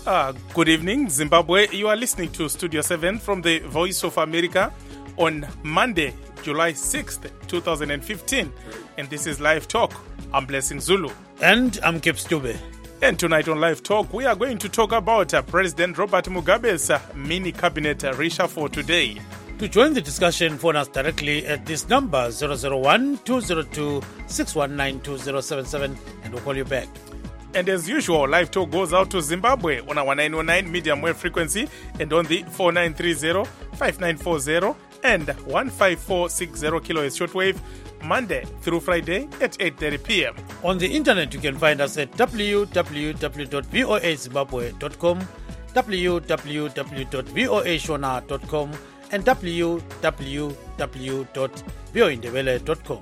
Good evening, Zimbabwe. You are listening to Studio 7 from the Voice of America on Monday, July 6th, 2015. And this is Live Talk. I'm Blessing Zulu. And I'm Kip Stube. And tonight on Live Talk, we are going to talk about President Robert Mugabe's mini cabinet reshuffle today. To join the discussion, phone us directly at this number 001-202-619-2077 and we'll call you back. And as usual, Live Talk goes out to Zimbabwe on our 909 medium wave frequency and on the 4930, 5940 and 15460 kilohertz shortwave, Monday through Friday at 8:30 p.m. On the internet, you can find us at www.voazimbabwe.com, www.voashona.com and www.voindebele.com.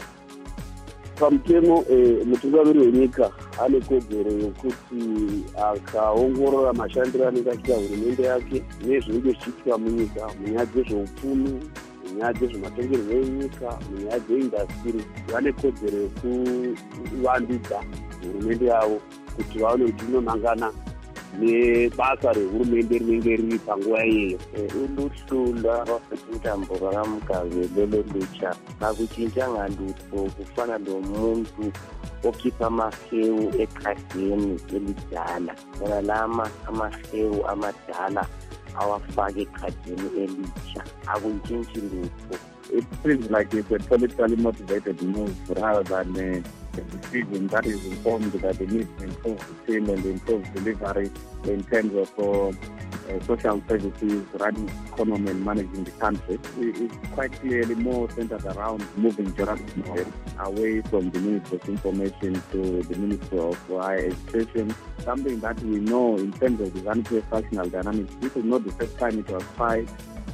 Pamutemo mutungamiri wenyika ane kodzero yokuti akaongorora mashandiro anenge achiita hurumende yake nezvinenge zvichiitika munyika munyaya dzezveupfumi, munyaya dzezvematongerwo enyika, munyaya dzeindastiri, vane kodzero yekuvandudza hurumende yavo kuti vaone kuti inonangana nebasa rehurumende rinenge riri panguva iyeyo. Uluhlula rwafetutambo rwakamugabe lololutsha nakuchinja ngandutso kufana nomuntu okhipha amahewu ekhadini elidala bona lama amahewu amadala awafake ekhadini elitsha akuntshintshi lutho. It feels like it's a politically motivated move rather than a decision that is informed that they need to improve the team and improve delivery in terms of social services, running economy and managing the country. It's quite clearly more centered around moving journalism away from the Ministry of Information to the Ministry of Higher Education, something that we know in terms of the vanity factional dynamics. This is not the first time it was tried.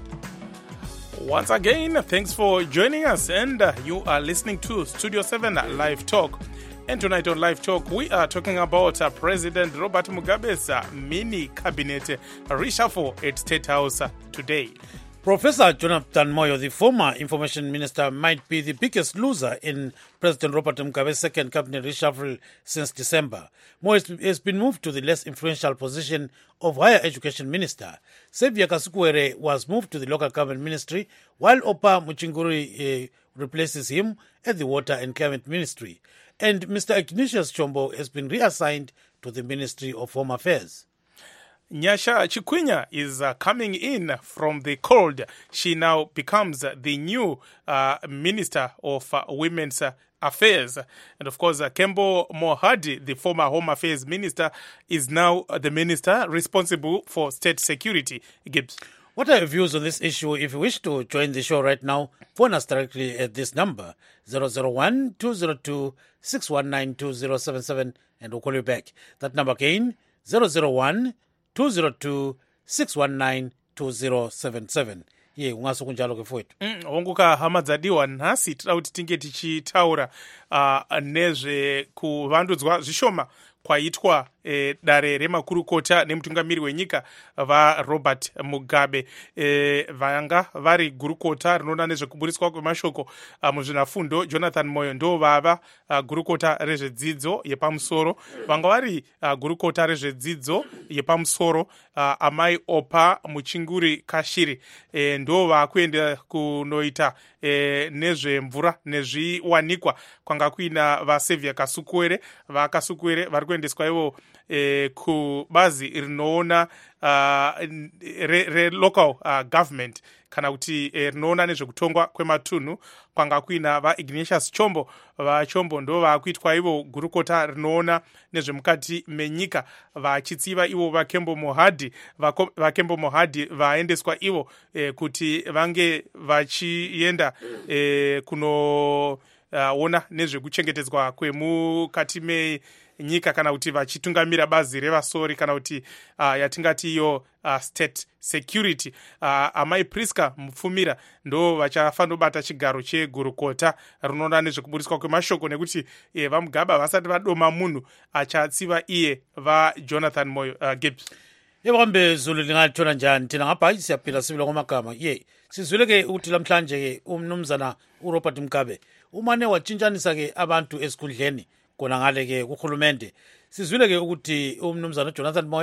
Once again, thanks for joining us, and you are listening to Studio 7 Live Talk. And tonight on Live Talk, we are talking about President Robert Mugabe's mini cabinet reshuffle at State House today. Professor Jonathan Moyo, the former information minister, might be the biggest loser in President Robert Mugabe's second cabinet reshuffle since December. Moyo has been moved to the less influential position of higher education minister. Xavier Kasukuwere was moved to the local government ministry, while Opa Muchinguri replaces him at the water and climate ministry. And Mr. Ignatius Chombo has been reassigned to the Ministry of Home Affairs. Nyasha Chikwinya is coming in from the cold. She now becomes the new Minister of Women's Affairs. And of course, Kembo Mohadi, the former Home Affairs Minister, is now the Minister responsible for state security. Gibbs. What are your views on this issue? If you wish to join the show right now, phone us directly at this number, 001-202-619-2077, and we'll call you back. That number again, 001-202-619-2077. Ye ungasokunjalo ke fowethu. Honguka hama dzadiwa nhasi tida kuti tinge tichitaura nezve kuvandudzwa zvishoma kwaitwa dare remakurukota nemutungamiri wenyika vaRobert Mugabe. Vanga vari gurukota rinoona nezvekuburiswa kwemashoko muzvinafundo Jonathan Moyo ndo vava gurukota rezvedzidzo yepamusoro. Vanga vari gurukota rezvedzidzo yepamusoro amai Opa Muchinguri Kashiri ndo vakuenda kunoita nezvemvura nezviwanikwa kwanga kuina vaSevia Kasukuwere. VaKasukuwere vari kuendeswa ivo kubazi rinoona local government kana kuti rinoona nezvekutongwa kwematunhu kwanga kuina vaIgnatius Chombo. VaChombo ndo vakuitwa ivo gurukota rinoona nezvemukati menyika, vachitsiva ivo vaKembo Mohadi. VaKembo Mohadi vaendeswa ivo kuti vange vachienda kunoona nezvekuchengetedzwa kwemukati menyika kana kuti vachitungamira bazi revasori kana kuti yatingati iyo state security. Amai Priska Mupfumira ndo vachafanobata chigaro chegurukota rinoona nezvekuburiswa kwemashoko, nekuti vaMugaba vasati vadoma munhu achatsiva iye vaJonathan Moyo. Gibbs. Yebambe Zulu lingathola njani thina ngapha siyaphila sibila ngomagama. Sizweleke ukuthi lamhlanje umnumzana uRobert Mugabe umane watshintshanisa ke abantu esikhundleni kona ngale ke kuhulumende. Sizwile ke ukuthi umnumzana Jonathan Moyo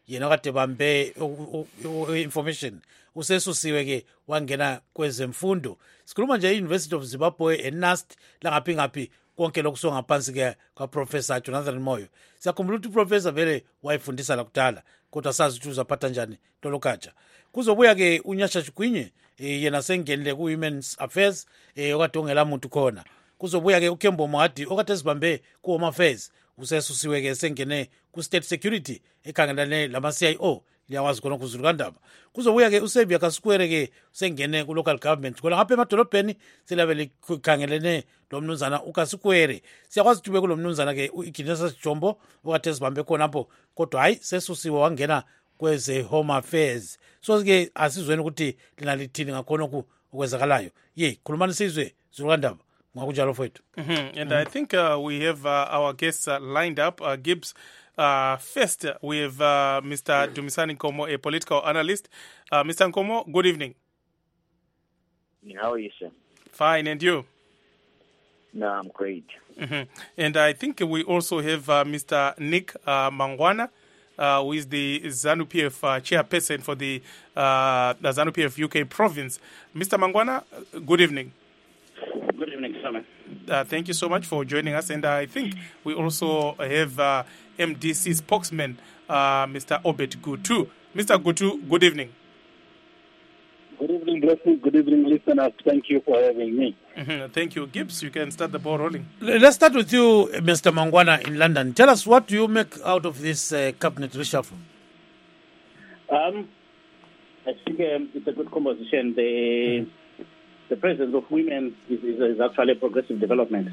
yena kade bambe information usesusiwe ke wangena kwezemfundo. Sikhuluma nje University of Zimbabwe eNAST langaphi ngaphi konke lokuso ngaphansi ke kwa Professor Jonathan Moyo. Siyakhumbula ukuthi Professor vele wayifundisa la kudala kodwa sazi ukuthi uzaphatha njani Tolokaja. Kuzobuya ke uNyasha Chigwinye yena sengenile ku Women's Affairs okade ongela muntu khona. Kuzobuya ke uKembo Mwadi okade sibambe ku Home Affairs usesusiwe ke sengene ku State Security ekhangelane lama CIO liyawazi khona kuzulu kandaba. Kuzobuya ke uSavia Kasikwere ke sengene ku local government kola ngapha emadolobheni silabele khangelene lo mnumzana uKasikwere. Siyakwazi ukuthi kulo mnumzana ke uIgnatius Jombo okade sibambe khona lapho kodwa hayi sesusiwe wangena kweze Home Affairs. So ke asizweni ukuthi linalithini ngakhona ukwenzakalayo. Khulumani sizwe zulu kandaba. And I think we have our guests lined up. Gibbs, first we have Mr. Dumisani Nkomo, a political analyst. Mr. Nkomo, good evening. How are you, sir? Fine, and you? No, I'm great. And I think we also have Mr. Nick Mangwana, who is the ZANU-PF chairperson for the ZANU-PF UK province. Mr. Mangwana, good evening. Good evening, Simon. Thank you so much for joining us. And I think we also have MDC spokesman, Mr. Obed Gutu. Mr. Gutu, good evening. Good evening, Blessing. Good evening, listeners. Thank you for having me. Thank you. Gibbs, you can start the ball rolling. Let's start with you, Mr. Mangwana in London. Tell us, what do you make out of this cabinet reshuffle? I think it's a good composition. The presence of women is actually a progressive development.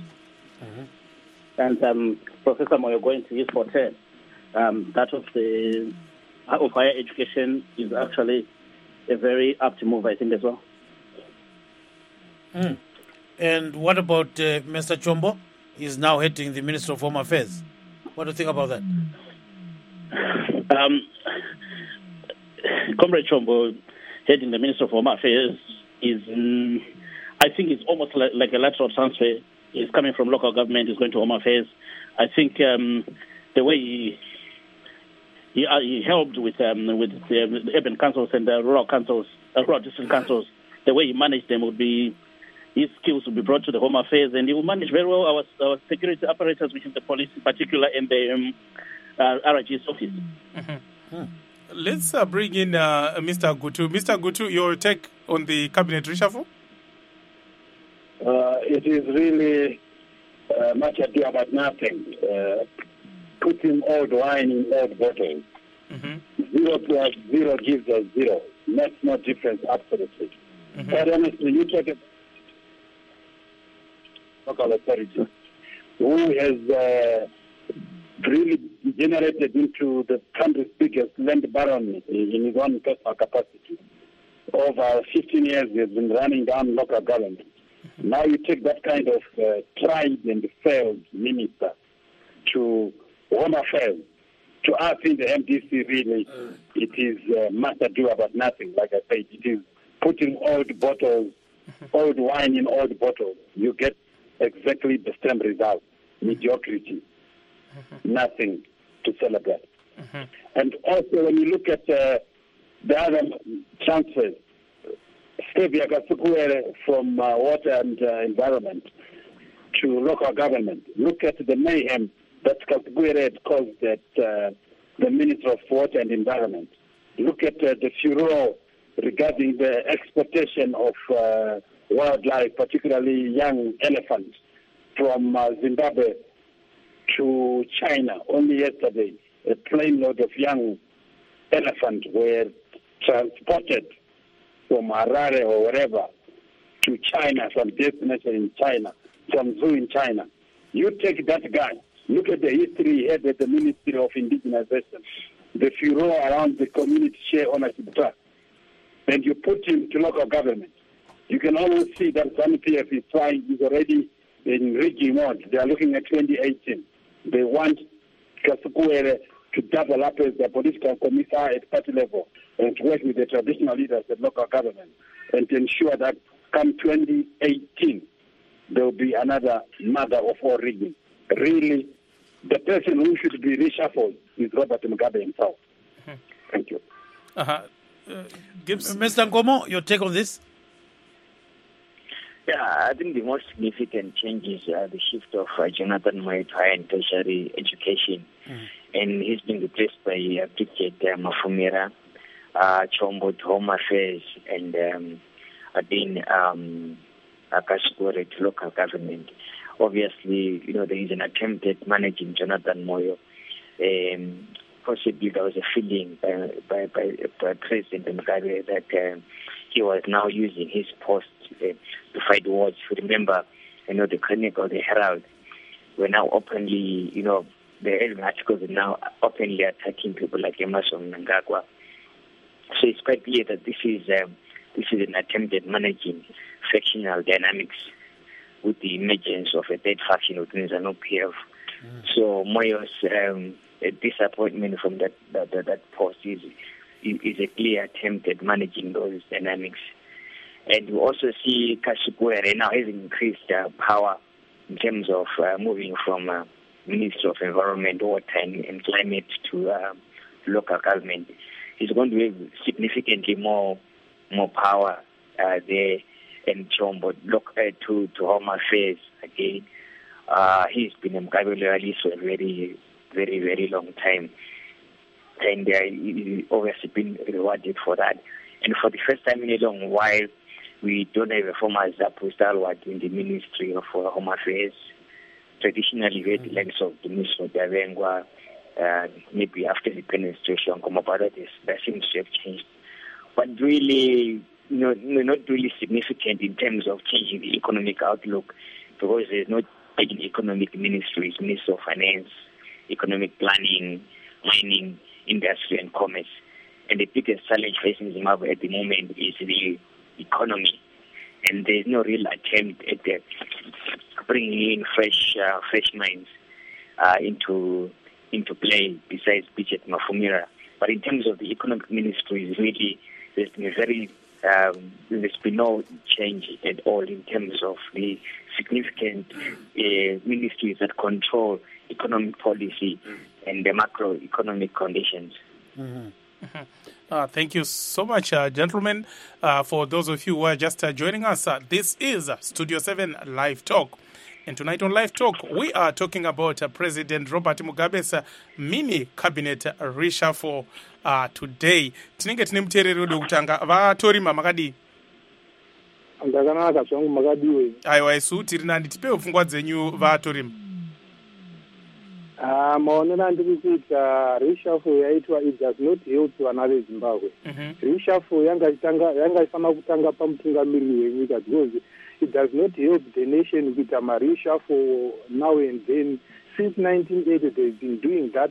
And Professor Moyo going to his forte, that of higher education is actually a very apt move, I think, as well. And what about Mr. Chombo? He's now heading the Ministry of Home Affairs. What do you think about that? Comrade Chombo heading the Ministry of Home Affairs is, I think it's almost like a lateral transfer. He's coming from local government, he's going to Home Affairs. I think the way he helped with the urban councils and the rural councils, rural district councils, the way he managed them would be, his skills would be brought to the Home Affairs, and he will manage very well our security apparatus, which is the police in particular, and the RIG's office. Let's bring in Mr. Gutu. Mr. Gutu, your take on the cabinet reshuffle? It is really much ado about nothing. Putting old wine in old bottles. 0 plus 0 gives us 0. Makes no difference, absolutely. But honestly, you talk about local authority, who has really degenerated into the country's biggest land baron in his own personal capacity. Over 15 years, he has been running down local government. Now you take that kind of tried and failed minister to Home Affairs. To us in the MDC, really, it is much ado about nothing. Like I said, it is putting old bottles, old wine in old bottles. You get exactly the same result, mediocrity. Nothing to celebrate. And also, when you look at the other transfers, Stevia Kasukuere from water and environment to local government, look at the mayhem that Kasukuere had caused at the Ministry of Water and Environment. Look at the furor regarding the exportation of wildlife, particularly young elephants, from Zimbabwe to China. Only yesterday, a plane load of young elephants were transported from Harare or wherever to China, some destination in China, some zoo in China. You take that guy, look at the history he had at the Ministry of Indigenization, the furor around the community share ownership trust, and you put him to local government. You can always see that ZANU-PF is already in rigging mode. They are looking at 2018. They want Kasukuere to double up as the political commissar at party level and to work with the traditional leaders at local government and to ensure that come 2018 there will be another mother of all rigging. Really, the person who should be reshuffled is Robert Mugabe himself. Thank you. Gibbs? Mr. Nkomo, your take on this? Yeah, I think the most significant change is the shift of Jonathan Moyo to higher and tertiary education. And he's been replaced by Bridget Mafumira, Chombo to Home Affairs, and Dean Kashigure to local government. Obviously, there is an attempt at managing Jonathan Moyo. Possibly there was a feeling by President Mugabe that he was now using his post to fight wars. If you remember, the Chronicle, the Herald, were now openly, the early articles are now openly attacking people like Emerson Mnangagwa. So it's quite clear that this is an attempt at managing factional dynamics with the emergence of a third faction within ZANU-PF. So Moyo's disappointment from that post is a clear attempt at managing those dynamics. And we also see Kashigure now has increased power in terms of moving from Minister of Environment, Water and Climate to local government. He's going to have significantly more power there, and Chombo to Home Affairs again. He's been a Mugabe loyalist for a very, very, very long time, and he's obviously been rewarded for that. And for the first time in a long while, we don't have a former ZAPU stalwart in the Ministry of Home Affairs. Traditionally, we had the likes of the Minister of Davengwa, maybe after the penetration, that seems to have changed. But really, not really significant in terms of changing the economic outlook, because there's no economic ministries, Minister of Finance, Economic Planning, Mining, Industry and Commerce. And the biggest challenge facing Zimbabwe at the moment is the economy. And there's no real attempt at bringing in fresh minds into play besides Bridget Mafumira. But in terms of the economic ministries, really, there's been no change at all in terms of the significant ministries that control economic policy and the macroeconomic conditions. Thank you so much, gentlemen. For those of you who are just joining us, this is Studio 7 Live Talk. And tonight on Live Talk, we are talking about President Robert Mugabe's mini cabinet reshuffle today. Tinenge tine muteereri wedu kutanga vatorima makadi. Ndakanaka zvangu makadiwe. Aiwa isu tiri nani tipewo pfungwa dzenyu vatorima. Maonero andiri kuita reshuffle yaitwa it does not help vana veZimbabwe. Reshuffle yanga ifana kutanga pamutungamiriri wenyika because it does not help the nation kuita reshuffle now and then. Since 1980 they've been doing that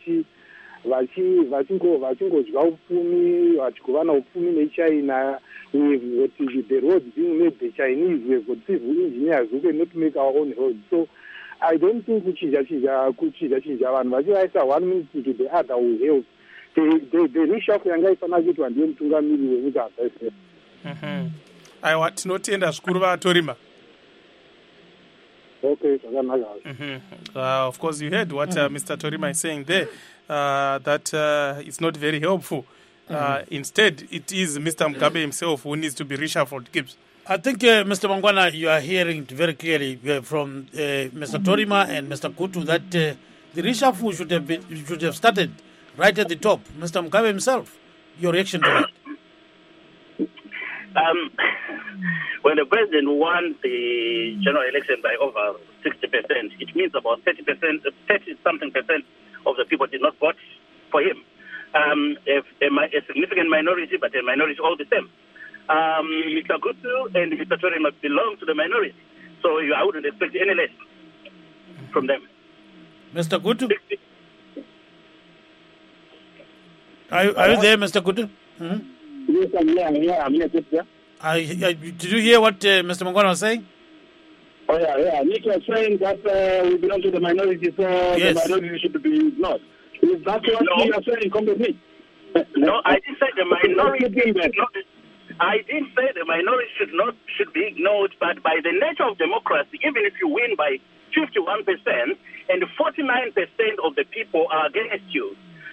vachingodya upfumi vachigovana upfumi neChina. We've got the roads being made the Chinese, we've got civil engineers who cannot make our own roads. So I don't think kuchija vanhu vachivaisa 1 minute to the other will help. The reshuffle yanga ifana kuitwa ndiye mutungamiriri wenyika hapasi. Aiwa tinotenda zvikuru vatorima. Okay, zvakanaka. Of course you heard what Mr. Torima is saying there, that it's not very helpful. Instead, it is Mr. Mugabe himself who needs to be reshuffled. Gibbs. I think, Mr. Mangwana, you are hearing very clearly from Mr. Torima and Mr. Kutu that the reshuffle should have started right at the top. Mr. Mugabe himself, your reaction to that? When the president won the general election by over 60%, it means about 30-something% of the people did not vote for him. A significant minority, but a minority all the same. Mr. Kutu and Mr. Torima belong to the minority, so I wouldn't expect any less from them. Mr. Kutu? Are you there, Mr. Kutu? Yes, I'm here. Did you hear what Mr. Mangwana was saying? Oh, yeah. Nick was saying that we belong to the minority, so yes. The minority should be ignored. Is that what you are saying? Come with me. No, I didn't say the minority. I didn't say the minority should be ignored, but by the nature of democracy, even if you win by 51% and 49% of the people are against you,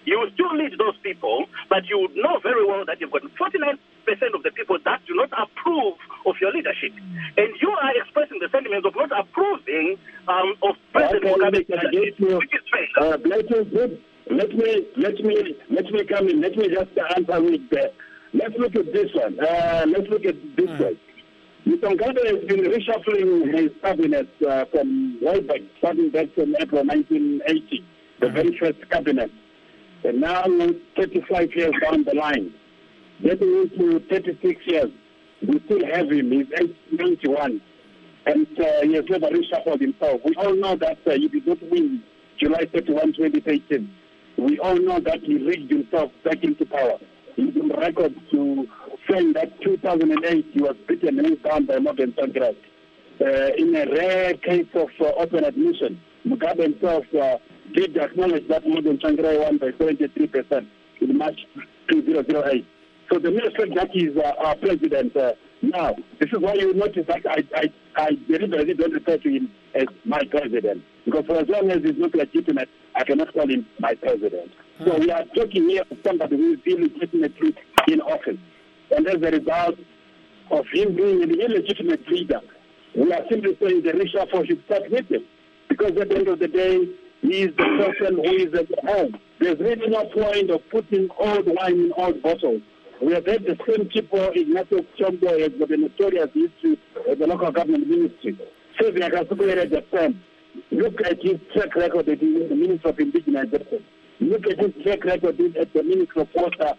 You will still lead those people, but you would know very well that you've got 49% of the people that do not approve of your leadership. And you are expressing the sentiment of not approving of President Mugabe's leadership, which is fair. Let me come in. Let me just answer with that. Let's look at this one. Let's look at this one. Mr. Mugabe has been reshuffling his cabinet from way back, starting back from April 1980, the very first cabinet. And now 35 years down the line, getting into 36 years, we still have him. He's 91, and he has never reshuffled himself. We all know that he did not win July 31, 2018. We all know that he rigged himself back into power. He's on record to saying that 2008 he was beaten and down by Morgan Tsvangirai. In a rare case of open admission, Mugabe himself did acknowledge that Morgan Tsvangirai won by 73% in March 2008. So the mere fact that he's our president now, this is why you notice that I deliberately don't refer to him as my president, because for as long as he's not legitimate, I cannot call him my president. So we are talking here of somebody who is illegitimately in office. And as a result of him being an illegitimate leader, we are simply saying the reshuffle should start with him. Because at the end of the day, he is the person who is at the helm. There's really no point of putting old wine in old bottles. We have had the same people. Ignatius Chombo has got a notorious history of the local government ministry. Sylvia Kasukure at the same. Look at his track record as the Minister of Indigenous Affairs. Look at his track record as the Minister of Water.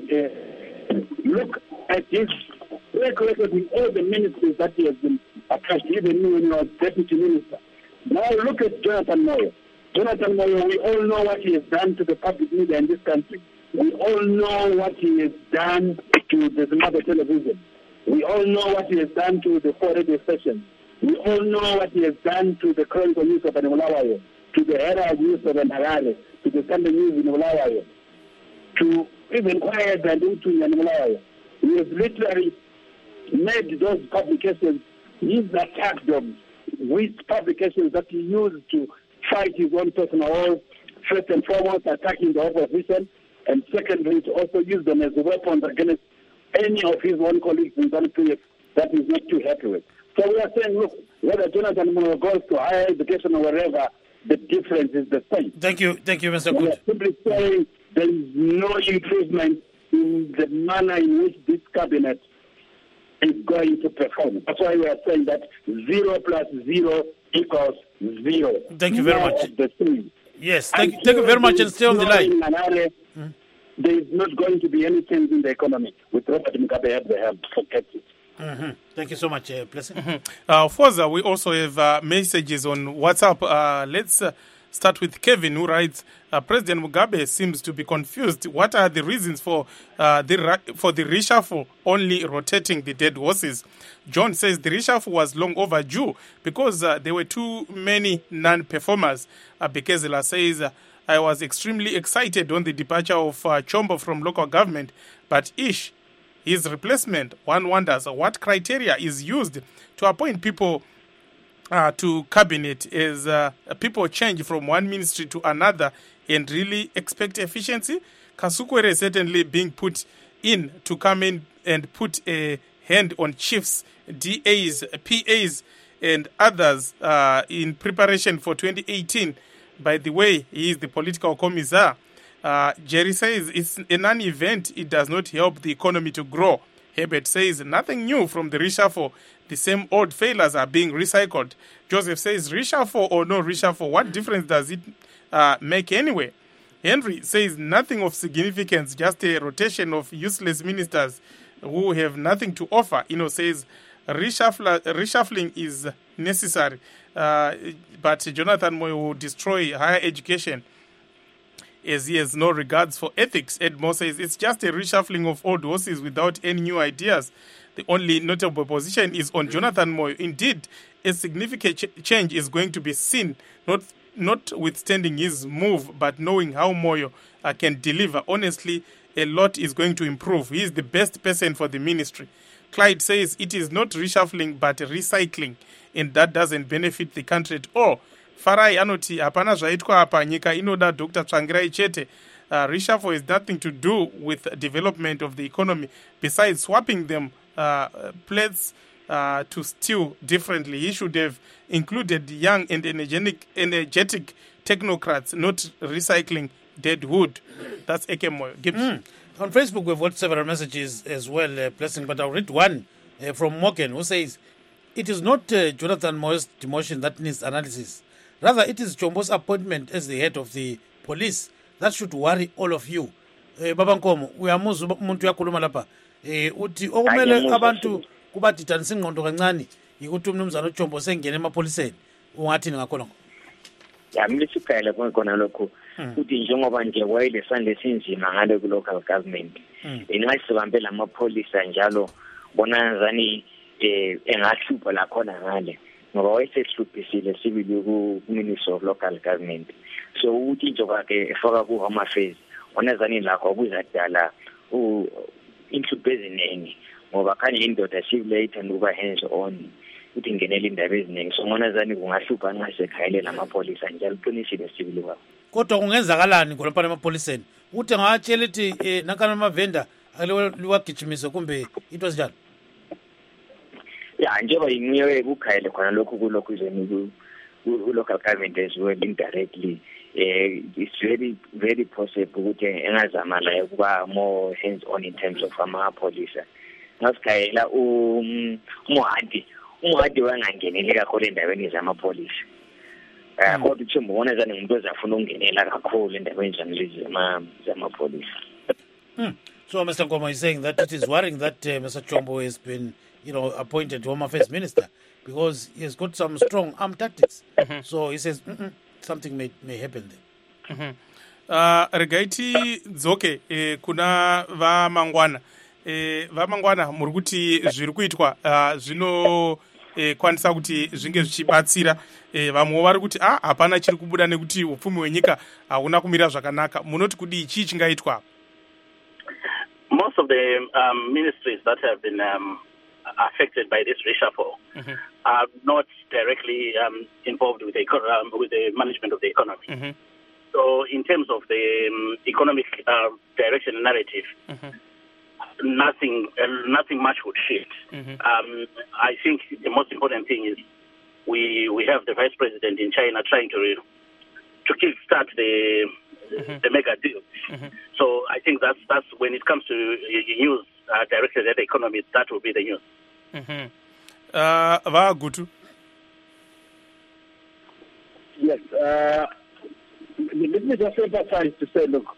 Look at his track record in all the ministries that he has been attached, even when he was Deputy Minister. Now look at Jonathan Moyo. Jonathan Moyo, we all know what he has done to the public media in this country. We all know what he has done to the Zimbabwe television. We all know what he has done to the 4 radio stations. We all know what he has done to the Chronicle News of Bulawayo, to the Herald News of Harare, to the Sunday News in Bulawayo, to even Quiet and Utu in Bulawayo. He has literally made those publications his attack dogs, with publications that he used to fight his own personal wars, first and foremost attacking the opposition, and secondly to also use them as weapons against any of his own colleagues in ZANU-PF that he's not too happy with. So we are saying, look, whether Jonathan Moyo goes to higher education or wherever, the difference is the same. Thank you, Mr. Good. We are simply saying there is no improvement in the manner in which this cabinet is going to perform. That's why we are saying that 0 plus 0 equals 0. Thank you very much. Yes, thank you very much, and stay on the line. There is not going to be any change in the economy with Robert Mugabe at the helm. Forget it. Thank you so much, Blessing. Further, we also have messages on WhatsApp. Let's start with Kevin, who writes, President Mugabe seems to be confused. What are the reasons for the reshuffle, only rotating the dead horses? John says the reshuffle was long overdue because there were too many non-performers. Bekezela says, I was extremely excited on the departure of Chombo from local government, but his replacement, one wonders what criteria is used to appoint people to cabinet as people change from one ministry to another and really expect efficiency. Kasukure certainly being put in to come in and put a hand on chiefs, DAs, PAs, and others in preparation for 2018. By the way, he is the political commissar. Jerry says it's a non-event. It does not help the economy to grow. Herbert says nothing new from the reshuffle. The same old failures are being recycled. Joseph says reshuffle or no reshuffle, what difference does it make anyway? Henry says nothing of significance, just a rotation of useless ministers who have nothing to offer. Says reshuffling is necessary, but Jonathan Moyo will destroy higher education as he has no regards for ethics. Edmore says it's just a reshuffling of old horses without any new ideas. The only notable position is on Jonathan Moyo. Indeed, a significant change is going to be seen, notwithstanding his move, but knowing how Moyo can deliver. Honestly, a lot is going to improve. He is the best person for the ministry. Clyde says it is not reshuffling but recycling, and that doesn't benefit the country at all. Farai anoti hapana zvaitwa apa nyika inoda Dr. Tsvangirai chete. reshuffle has nothing to do with development of the economy. Besides swapping them plates to stew differently, he should have included young and energetic technocrats, not recycling dead wood. That's Ekemoyo. On Facebook, we've got several messages as well, Blessing, but I'll read one from Morgan, who says, it is not Jonathan Moyo's demotion that needs analysis. Rather, it is Chombo's appointment as the head of the police that should worry all of you. Baba Nkomo, uyamuzwa umuntu uyakhuluma lapha. Uthi okumele abantu kubadidanisa ingqondo kancane yikuthi umnumzana uChombo sengene emapoliseni. Ungathini ngakho lokho? Ya mlisukela khona lokho. Uthi njengoba nje wayile sande sinzima ngale ku local government. Ingasibambe lamapholisa njalo bona zani engahlupha la khona ngale. Ngoba wayesehluphisile sibili ku Ministry of Local Government. So uthi njengoba ke efaka ku Home Affairs onezani lakho kuzadala inhlupho eziningi ngoba khanye indoda sibulate ukuba hands on uthi ngenela indaba eziningi so ngonazani kungahlupha nxa sekhayelela amapholisa njalo uqinisile sibili kwabo kodwa kungenzakalani khonapha emapoliseni uthi ngawatshela ukuthi nankana amavenda liwagijimise kumbe into ezinjalo ya njengoba ingiwe kukhayele khona lokhu kulokhu izeni ku-local government as well indirectly it's very possible ukuthi engazama la ukuba more hands on in terms of amapolisa ngasikhayela umuhadi wangangeneli kakhulu endaweni zamapholisa kodwa uthi mbona zani umuntu ozafuna ukungenela kakhulu endaweni zanlezi zamapholisa. So Mr. Nkomo is saying that it is worrying that Mr. Chombo has been appointed Home Affairs Minister because he has got some strong armed tactics. So he says something may happen there. Regaiti dzoke kuna vamangwana vamangwana muri kuti zviri kuitwa kwanisa kuti zvinge zvichibatsira vamwe vari kuti hapana chiri kubuda nekuti upfumi hwenyika hauna kumira zvakanaka munoti kudii chii chingaitwa? Most of the ministries that have been affected by this reshuffle are not directly involved with the management of the economy. So in terms of the economic direction and narrative, nothing much would shift. I think the most important thing is we have the vice president in China trying to kickstart the mega deal. So I think that's when it comes to news directed at the economy, that will be the news. Vagutu. Yes. Let me just emphasize to say, look,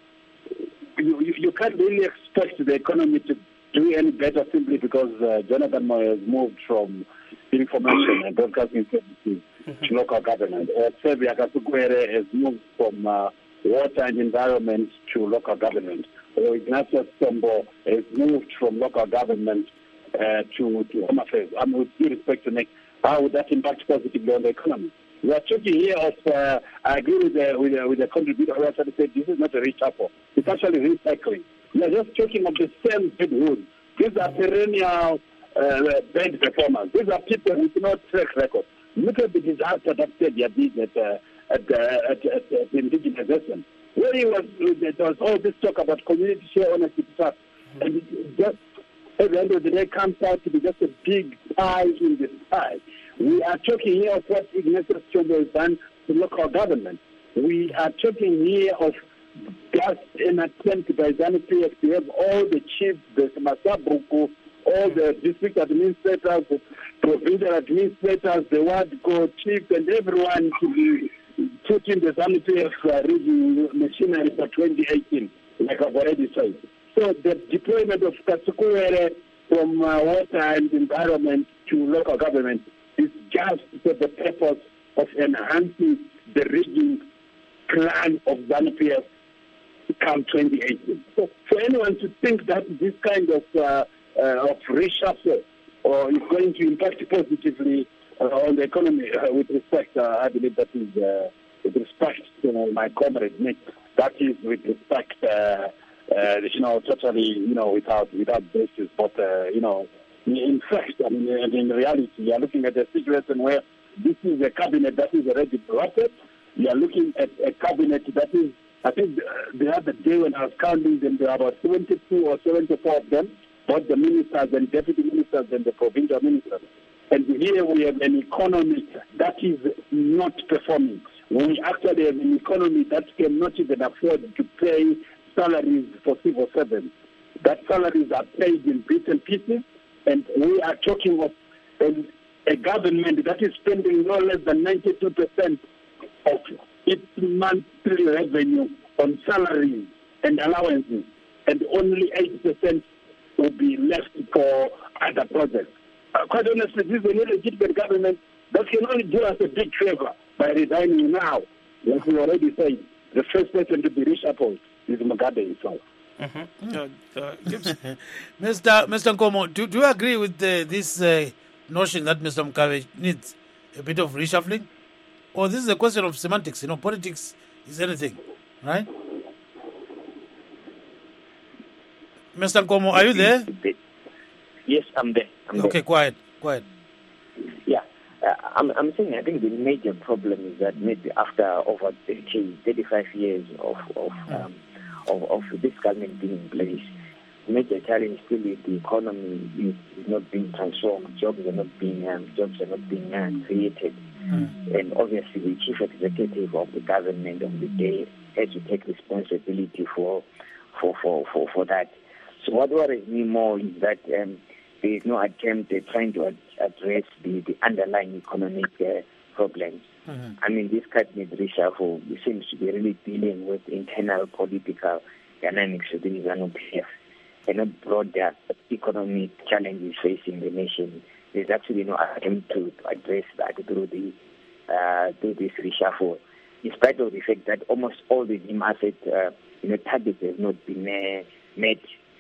you can't really expect the economy to do any better simply because Jonathan Moyo has moved from information and broadcasting services to local government. Or Sevia Kasukwere has moved from water and environment to local government. Or Ignatius Chombo has moved from local government to Home Affairs. With due respect to Nick, how would that impact positively on the economy? We are talking here of, I agree with the contributor who actually said this is not a reshuffle. It's actually recycling. We are just talking of the same bed wood. These are perennial bed performers. These are people with no track record. Look at the disaster that Serbia did at indigenization. Where there was all this talk about community share ownership stuff. And it just, at the end of the day, comes out to be just a big pie in the sky. We are talking here of what Ignatius Chombo has done to local government. We are talking here of just an attempt by ZANU-PF to have all the chiefs, the Masabuku, all the district administrators, the provincial administrators, the ward chiefs, and everyone to be put in the ZANU-PF region machinery for 2018, like I've already said. So the deployment of Kasukwere from water and environment to local government is just for the purpose of enhancing the region plan of ZANU-PF come 2018. So for anyone to think that this kind of reshuffle is going to impact positively on the economy, with respect, I believe that is with respect to my comrade Nick. That is with respect, totally, without basis. But in fact, I mean, in reality, you are looking at a situation where this is a cabinet that is already drafted. You are looking at a cabinet that is I think the other day when I was counting them, there were about 72 or 74 of them, both the ministers and deputy ministers and the provincial ministers. And here we have an economy that is not performing. We actually have an economy that cannot even afford to pay salaries for civil servants. That salaries are paid in bits and pieces, and we are talking of a government that is spending no less than 92% of its monthly revenue on salaries and allowances, and only 8% will be left for other projects. Quite honestly, this is an illegitimate government that can only do us a big favor by resigning now. As we already said, the first person to be reshuffled is Mugabe himself. Mr. Nkomo, do you agree with this notion that Mr. Mugabe needs a bit of reshuffling? Or this is a question of semantics? Politics is anything, right? Mr. Nkomo, are you there? Yes, I'm there. Okay, quiet. Yeah, I'm saying I think the major problem is that maybe after over 35 years of this government being in place, the major challenge still is the economy is not being transformed. Jobs are not being created, and obviously the chief executive of the government of the day has to take responsibility for that. So what worries me more is that there is no attempt at trying to address the underlying economic problems. I mean, this cabinet reshuffle seems to be really dealing with internal political dynamics within ZANU-PF and not broader economic challenges facing the nation. There's actually no attempt to address that through this reshuffle, in spite of the fact that almost all the DIM asset targets have not been met.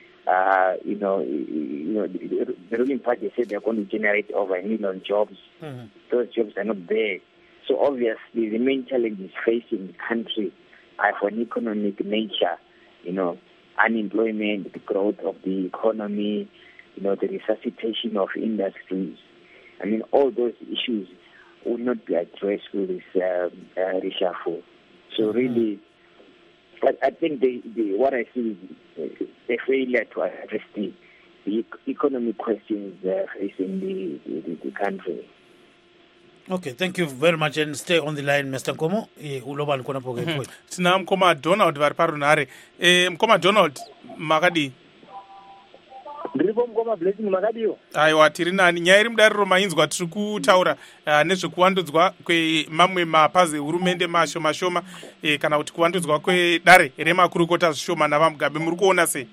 The ruling party said they're going to generate over 1 million jobs. Those jobs are not there. So obviously the main challenges facing the country are for an economic nature, unemployment, the growth of the economy, the resuscitation of industries. I mean, all those issues will not be addressed with this reshuffle. So really, I think what I see is a failure to address the economic questions facing the country. Okay, thank you very much, and stay on the line, Mr. Nkomo. Tina Mkoma Donald vari parunhare. Mkoma Donald, makadi? Ndiripo Mkoma Blessing, makadiyo? Aiwa, tiri nani. Nyaya iri mudariro mainzwa tiri kutaura nezvekuvandudzwa kwemamwe mapazi ehurumende mashoma kana kuti kuvandudzwa kwedare remakurukota zvishoma navaMugabe. Muri kuona sei?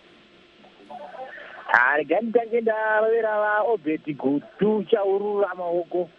Regai nditange ndavavera vaObert Gutu chaurura maoko.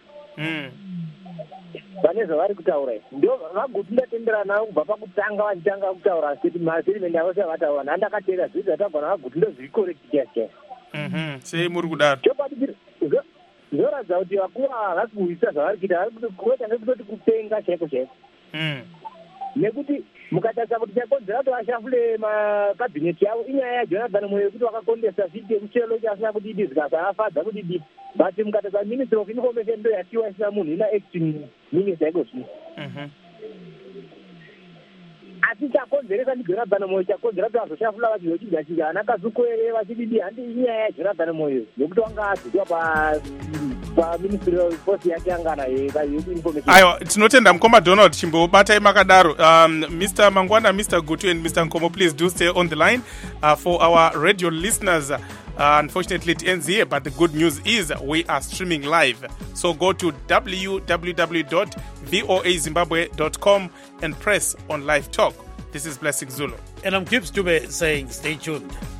Pane zvavari kutaura ndo vaGutu ndatendera navo kubva pakutanga vachitanga kutaura seti maserimende avo sevataura ndandakateera zviri zvatagwana vaGutu ndozviri korekiti sei muri kudaro? Zvoratidza kuti vakuru havasi kuisa zvavari kuita, vari kuita ngekutoti kupenga chaiko chaiko. Nekuti mukatarisa kuti chakonzera kuti vashafule makabhineti yavo inyaya yaJonathan Moyo yekuti vakakondesa vhiti yekuchelo chasina kudidi zvikasavafadza kudidi, but mukatarisa ministry of information ndo yatiwa isina munhu ina acting minister iko zvino. Asi chakonzeresa ndiJonathan Moyo, chakonzera kuti vazoshafula vachizochigachiga ana Kazukwere vachididi handi inyaya yaJonathan Moyo yekuti wanga adzidzwa paministry of post yake angana information. Aiwa, tinotenda Mkoma Donald chimbobatai makadaro. Mr. Mangwana, Mr. Gutu and Mr. Nkomo, please do stay on the line for our radio listeners. Unfortunately, it ends here, but the good news is we are streaming live. So go to www.voazimbabwe.com and press on live talk. This is Blessing Zulu. And I'm Gibbs Dube saying stay tuned.